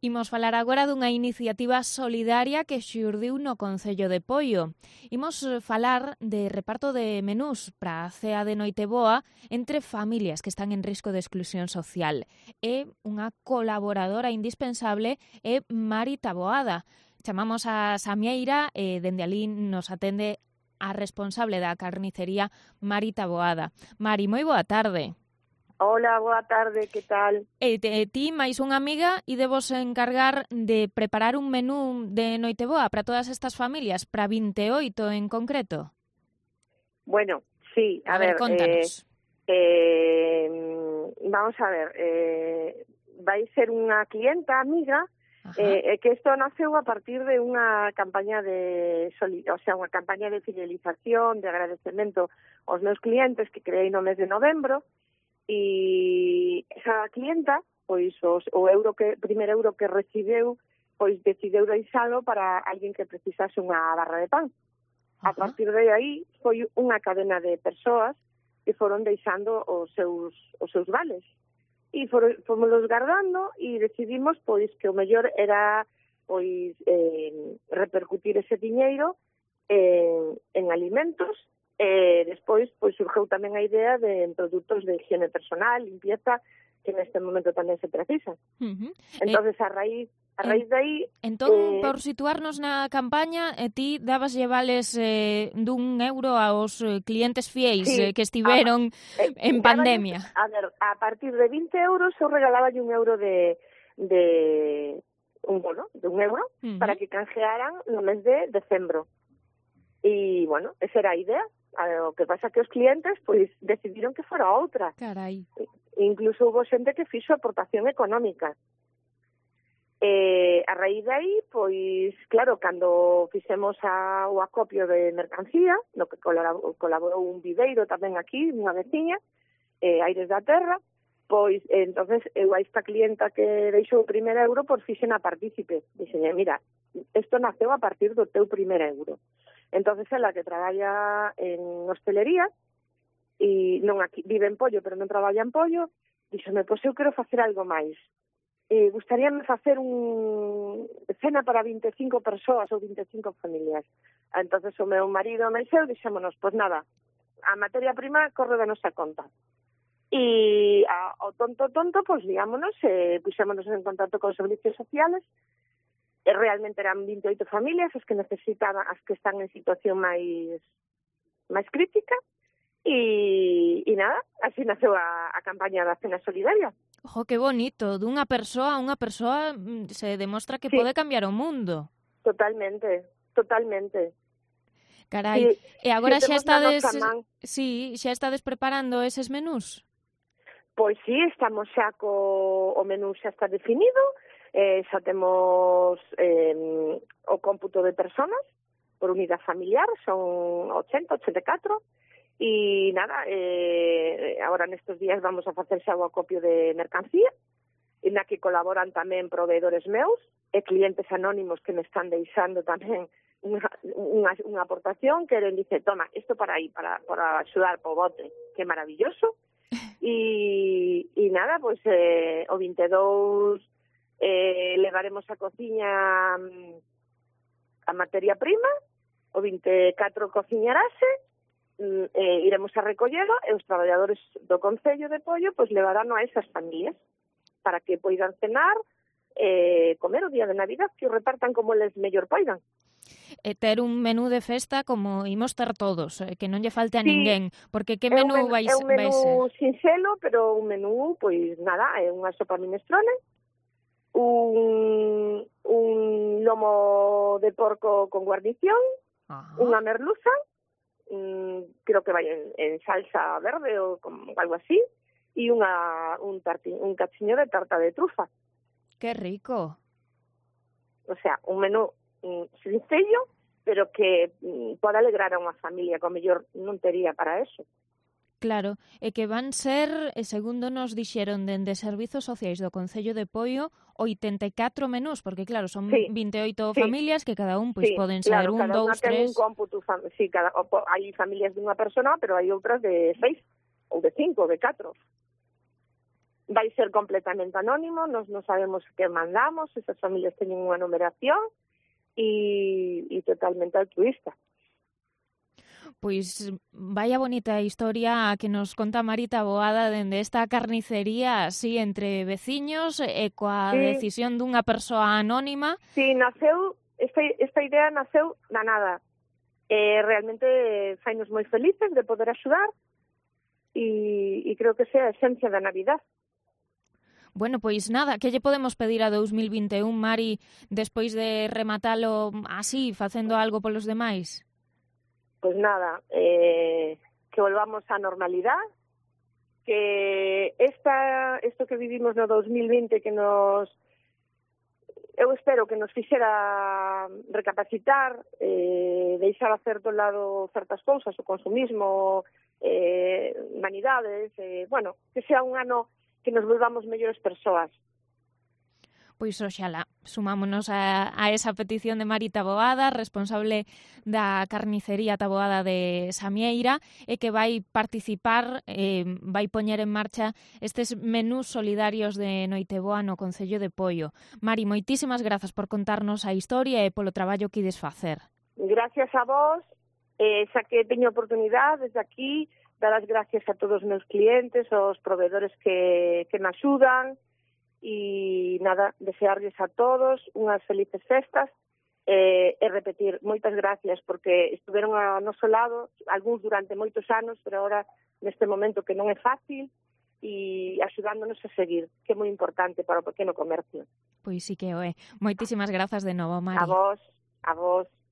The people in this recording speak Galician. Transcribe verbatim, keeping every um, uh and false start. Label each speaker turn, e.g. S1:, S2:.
S1: Imos falar agora dunha iniciativa solidaria que xurdiu no Concello de Poio. Imos falar de reparto de menús para a cea de Noiteboa entre familias que están en risco de exclusión social. E unha colaboradora indispensable é Mari Taboada. Chamamos a Samieira e dende alí nos atende a responsable da carnicería Mari Taboada. Mari, moi boa tarde.
S2: Hola, boa tarde, que tal?
S1: E, te, ti, máis unha amiga, e debos encargar de preparar un menú de Noiteboa para todas estas familias, para vinte e oito en concreto?
S2: Bueno, sí, a,
S1: a ver,
S2: ver,
S1: contanos.
S2: Eh, eh, vamos a ver, eh, vai ser unha clienta amiga, eh, que isto naceu a partir de unha campaña de, o sea, unha campaña de fidelización, de agradecemento aos meus clientes que creei no mes de novembro. E esa clienta, pois os, o euro que primeiro euro que recibeu, pois decideu deixalo para alguén que precisase unha barra de pan. A partir de aí foi unha cadena de persoas que foron deixando os seus os seus vales. E foron fomos guardando e decidimos pois que o mellor era pois eh, repercutir ese diñeiro en, en alimentos. E despois pois surgeu tamén a idea de produtos de higiene personal, limpieza, que neste momento tamén se precisa.
S1: Uh-huh.
S2: Entonces, a raíz a raíz de aí...
S1: Entón, eh, por situarnos na campaña, eh, ti dabas llevales eh, dun euro aos eh, clientes fiéis
S2: sí,
S1: eh, que estiveron
S2: a, eh,
S1: en pandemia.
S2: A ver, a partir de vinte euros eu regalaba un euro de... de un bono, de un euro, uh-huh. para que canjearan no mes de decembro. E, bueno, esa era a idea. O que pasa que os clientes pois decidiron que fora outra.
S1: Carai.
S2: Incluso hubo xente que fixo aportación económica. Eh, a raíz de aí, pois, claro, cando fixemos a, o acopio de mercancía, no que colaborou, colaborou un videiro tamén aquí, unha veciña, eh, Aires da Terra, pois, eh, entonces eu a esta clienta que deixou o primer euro, pois fixen a partícipe. Dixenlle, mira, isto naceu a partir do teu primer euro. Entonces, ela que traballa en hostelería, e non aquí, vive en Pollo, pero non traballa en Pollo, díxome, pois eu quero facer algo máis. E gustaríame facer un cena para vinte e cinco persoas ou vinte e cinco familias. Entonces, o meu marido e eu dixémonos, pois nada, a materia prima corre da nosa conta. E ao tonto tonto, pois digámonos, eh, puxémonos en contacto con servicios sociales. E realmente eran vinte e oito familias as que necesitaban, as que están en situación máis máis crítica. E, e nada, así naceu a, a campaña da cena solidaria.
S1: Ojo, que bonito, dunha persoa a unha persoa se demostra que sí. Pode cambiar o mundo.
S2: Totalmente, totalmente.
S1: Carai,
S2: sí,
S1: e agora
S2: si
S1: xa estades, sí, xa estades preparando eses menús?
S2: Pois sí, estamos xa co o menú xa está definido. Eh, xa temos eh, o cómputo de personas por unidade familiar, son ochenta, ochenta e catro, e nada, eh, agora nestes días vamos a facer xa o acopio de mercancía, e na que colaboran tamén proveedores meus e clientes anónimos que me están deixando tamén unha, unha, unha aportación que ele dice, toma, isto para aí, para, para axudar po bote, que maravilloso. E, e nada, pois eh, o vinte e dous Eh, levaremos a cociña a materia prima, o vinte e catro cociñarase, eh, iremos a recollelo e os traballadores do Concello de Pollo pois levarán a esas familias para que poidan cenar, eh, comer o día de Navidad, que o repartan como les mellor poidan.
S1: E ter un menú de festa como imos ter todos, que non lle falte a
S2: sí,
S1: ninguén, porque que menú
S2: é un,
S1: vai,
S2: é un menú
S1: vai ser?
S2: sinxelo, pero un menú, pois nada, é unha sopa minestrone, un, un lomo de porco con guarnición,
S1: Ajá.
S2: Unha merluza, mmm, creo que vai en, en salsa verde ou como algo así, e unha, un, tarti, un cachiño de tarta de trufa.
S1: ¡Qué rico!
S2: O sea, un menú mmm, sencillo, pero que mmm, pode alegrar a unha familia, que ao mellor non tería para eso.
S1: Claro, e que van ser, segundo nos dixeron dende Servizos Sociais do Concello de Poio, oitenta e catro menús, porque claro, son
S2: sí,
S1: vinte e oito
S2: sí,
S1: familias que cada un pois
S2: sí,
S1: poden
S2: claro,
S1: ser un,
S2: cada
S1: dous,
S2: ten
S1: tres...
S2: un cómputo, sí, cada, hai familias dunha persona, pero hai outras de seis, ou de cinco, ou de catro. vai ser completamente anónimo, nos non sabemos que mandamos, esas familias teñen unha numeración e, e totalmente altruista.
S1: Pois vaya bonita historia a que nos conta Marita Boada dende esta carnicería así entre veciños e coa
S2: sí.
S1: decisión dunha persoa anónima.
S2: Sí, naceu, esta, esta idea naceu na nada. Eh, realmente fainos moi felices de poder axudar e, e creo que sea a esencia da Navidad.
S1: Bueno, pois nada, que lle podemos pedir a dous mil vinte e un, Mari, despois de rematalo así, facendo algo polos demais?
S2: Pues nada, eh, que volvamos á normalidade, que esta, esto que vivimos no dos mil vinte que nos, eu espero que nos fixera recapacitar, eh, deixar a certo lado certas cousas, o consumismo, eh, vanidades, eh, bueno, que sea un ano que nos volvamos mellores persoas.
S1: Pois oxalá, sumámonos a, a esa petición de Marita Boada, responsable da carnicería Taboada de Samieira, e que vai participar, eh, vai poñer en marcha estes menús solidarios de Noiteboa no Concello de Poio. Mari, moitísimas grazas por contarnos a historia e polo traballo que ides facer.
S2: Gracias a vos, eh, xa que teño oportunidade desde aquí, dar as gracias a todos os meus clientes, aos proveedores que, que me axudan, e nada, desearles a todos unhas felices festas eh, e repetir moitas gracias porque estiveron a noso lado algúns durante moitos anos, pero agora neste momento que non é fácil e axudándonos a seguir, que é moi importante para o pequeno comercio.
S1: Pois sí que o é. Moitísimas grazas de novo, Mari.
S2: A vos, a vos.